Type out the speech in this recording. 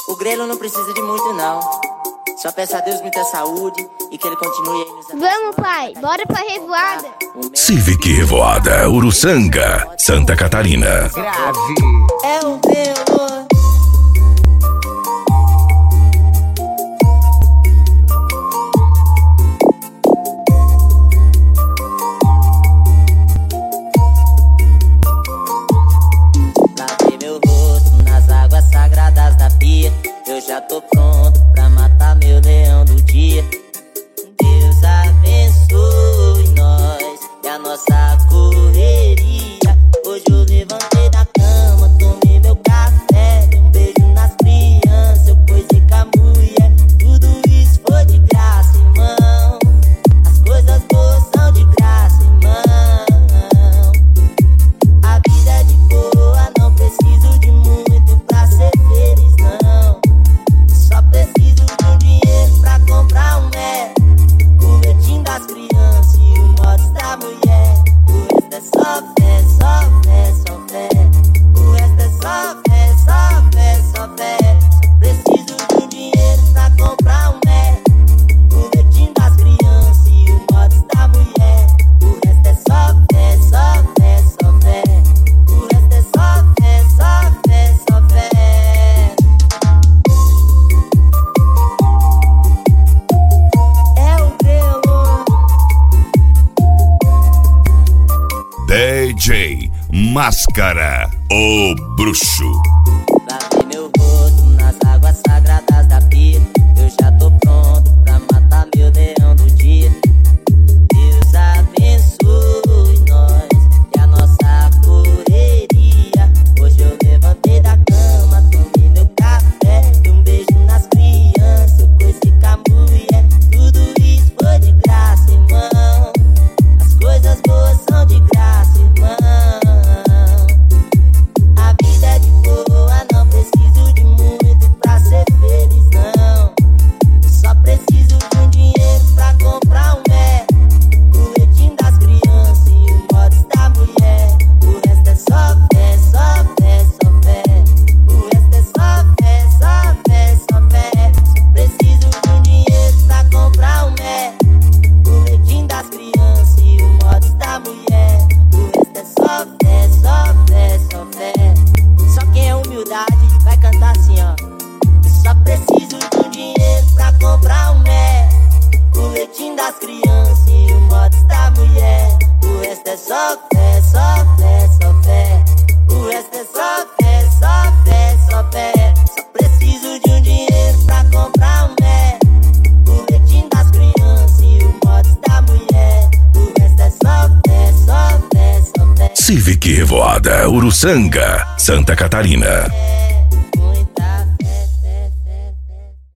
O Grelo não precisa de muito não. Só peça a Deus muita saúde e que ele continue aí nos abençoando. Vamos, pai, bora pra revoada. Civic Revoada, Uruçanga, Santa Catarina. Grave. É o Grelo. Lavei meu rosto nas águas sagradas da pia. Eu já tô pronto pra matar meu leão do dia. Deus abençoe nós e a nossa correria. Hoje eu levantei da cama, tomei meu café, dei um beijo nas crianças, eu coisei com a mulher. Tudo isso foi de graça, irmão. As coisas boas são de graça, irmão. A vida é de boa, não preciso de muito pra ser feliz, não. Só preciso de um dinheiro pra comprar um o leitinho das crianças e o mods da mulher. O resto é só fé, só fé, só fé. O resto é só fé, só fé, só fé. Só preciso de um dinheiro pra comprar um o leitinho das crianças e o mods da mulher. O resto é só fé, só fé, só fé. O resto é só fé, só fé, só fé. É o Grelo. DJ Máscara, o bruxo. Lavei meu rosto nas águas sagradas da pia. Eu já tô pronto pra matar meu leão do dia. Deus abençoe nós e a nossa correria. Hoje eu levantei da cama, tomei meu café, dei um beijo nas crianças, eu coisei com a mulher. Tudo isso foi de graça, irmão. As coisas boas são de graça, irmão. A vida é de boa, não preciso de muito pra ser feliz, não. Só preciso de um dinheiro pra comprar um o leitinho das crianças e o mods da mulher. O resto é só fé, só fé, só fé. O resto é só fé, só fé, só fé. Só preciso de um dinheiro pra comprar um o leitinho das crianças e o mods da mulher. O resto é só fé, só fé, só fé. Só quem é humildade vai cantar assim, ó. Só preciso de um dinheiro pra comprar um o leitinho das crianças e o mods da mulher. O resto é só fé, só fé, só fé. O resto é só fé, só fé, só fé. Só preciso de um dinheiro pra comprar um o leitinho das crianças e o mods da mulher. O resto é só fé, só fé, só fé. Civic Revoada, Uruçanga, Santa Catarina.